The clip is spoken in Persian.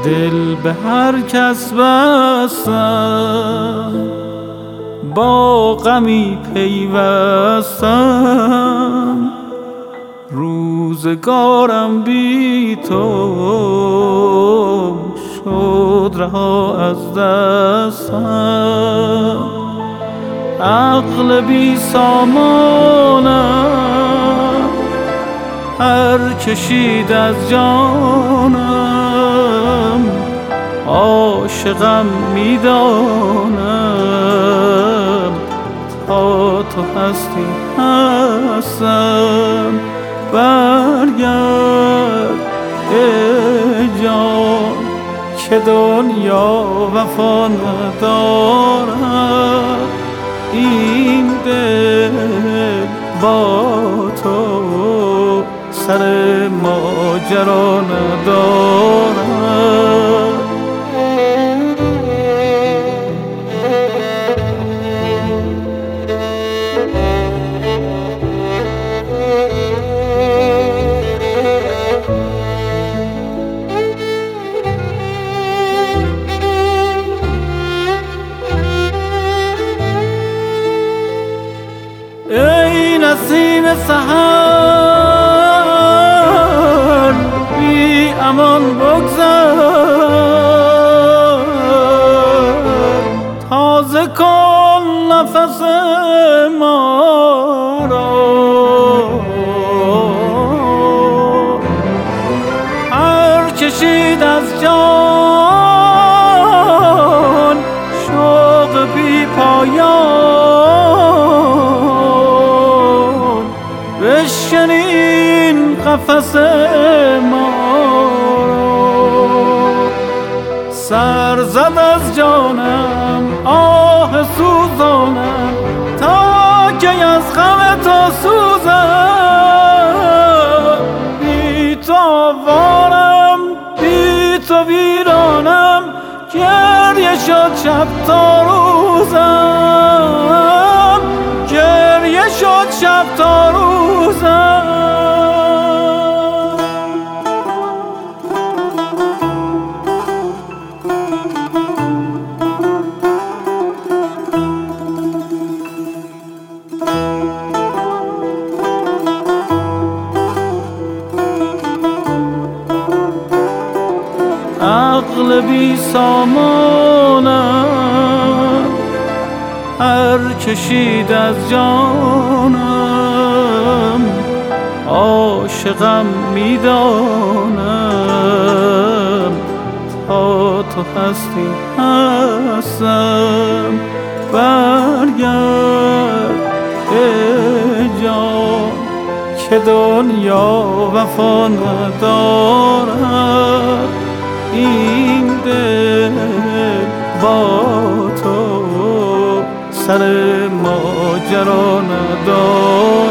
دل به هر کس بستم، با غمی پیوستم. روزگارم بی تو شد رها از دستم. عقل بی سامانم هر کشید از جانم. عاشقم میدانم تا تو هستی هستم. برگرد ای جان که دنیا وفا ندارد. این دل با تو سر ماجرا ندارد. ای نسیم سحر بی امان بگذر. تازه کن نفس ما را. هر کشید از جان شوق بی پایان. بشکنین قفس ما را. سر زد از جانم آه سوزانم تا کی از غم تو سوزم. بی تو آوارم بی تو ویرانم. گریه شد شب تا روزم. گریه شد شب تا روزم. عقل بی سامانم هر کشید از جانم. عاشقم میدانم تا تو هستی هستم. برگرد ای جان که دنیا وفا ندارد. این دل با تو سر ماجرا ندارد.